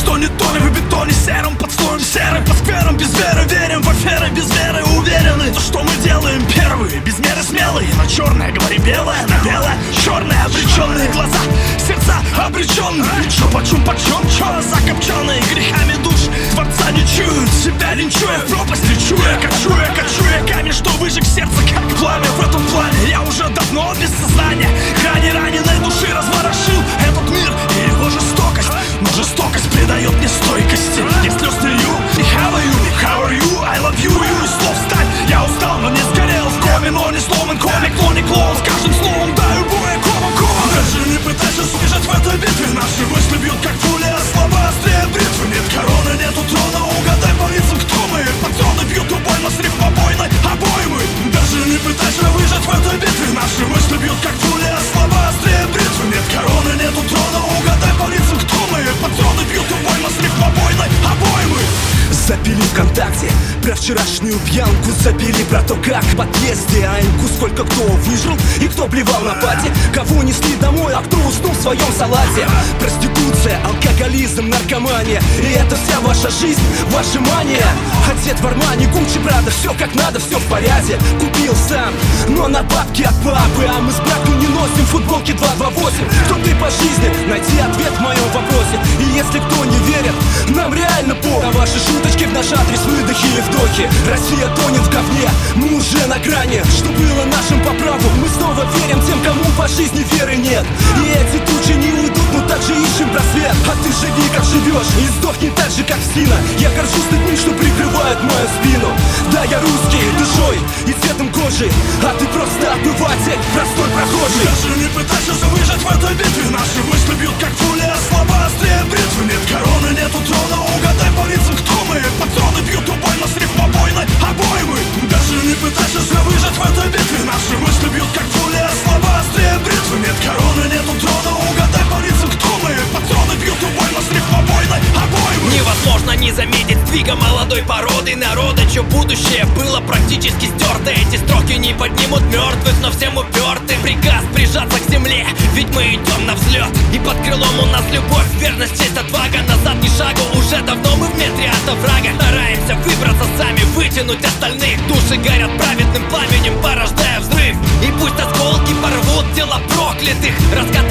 что не тонем в бетоне сером, под слоем серы, по скверам без веры верим в аферы, без веры уверены. То, что мы делаем первые, без меры смелые. На черное говори белое, на белое черное. Обреченные глаза, сердца обреченные. Чё почем, чё закопченные грехами душ. Творца не чуют, себя линчуя, в пропасть лечу я, качу я камень, что выжег сердце, как пламя. В этом плане я уже давно без сознания. Грани раненой души разворошил этот мир и его жестокость. Но жестокость придает мне стойкости. Я слез не лью, и how are you, I love you, и слов сталь. Я устал, но не сгорел в коме, но не сломан комик, но не клоун. С каждым словом даю бой, кома. Даже не пытайся сбежать в этой битве. Наши мысли бьют как пули, а слова острее бритвы. Нет короны, нету трона, угадай по лицам, кто мы. Патроны бьют убойно с рифмобойной обоймы. Даже не пытайся выжить в этой битве. Наши мысли бьют как пули, а слова острее бритвы. Нет короны, нету трона, угадай по лицам, кто мы. Патроны бьют убойно с рифмобойной обоймы. Запили ВКонтакте про вчерашнюю пьянку. Запили про то, как в подъезде АМКу. Сколько кто выжил и кто плевал на пати. Кого несли домой, а кто уснул в своем салате. Проституция, алкоголизм, наркомания. И это вся ваша жизнь, ваша мания. Одет в Армани, Гуччи, Прада. Все как надо, все в порядке. Купил сам, но на бабки от папы. А мы с братом не носим футболки 228. Кто ты по жизни? Найди ответ в моем вопросе. И если кто не верит, нам реально похуй. А ваши шуточки в наш адрес, выдохи и вдохи. Россия тонет в говне, мы уже на грани. Что было нашим по праву, мы снова верим тем, кому по жизни веры нет. И эти тучи не уйдут, но также ищем просвет. А ты живи как живешь и сдохни так же, как Сина. Я горжусь людьми, что прикрывают мою спину. Да, я русский душой и цветом кожи, а ты просто обыватель, простой прохожий. Даже не пытайся выжить в этой битве. Наши мысли бьют как пули, а слова острее бритвы. Нет короны, нету трона, угадай по лицам, кто мы. Патроны бьют убойно с рифмобойной обоймы. Даже не пытайся выжить в этой битве. Наши мысли бьют как пули, а слова острее бритвы. Нет короны, нету трона, угадай по лицам, кто мы. Патроны бьют убойно с рифмобойной обоймы. Невозможно не заметить сдвига молодой породы народа, чье будущее было практически стерто. Эти строки не поднимут мертвых, но всем уперты. Приказ прижаться к земле, ведь мы идем на взлет. И под крылом у нас любовь, верность, честь, отвага. Назад ни шагу, уже давно мы в метре от врага. Стараемся выбраться сами, вытянуть остальных. Души горят праведным пламенем, порождая взрыв. И пусть осколки порвут тела проклятых, раскатают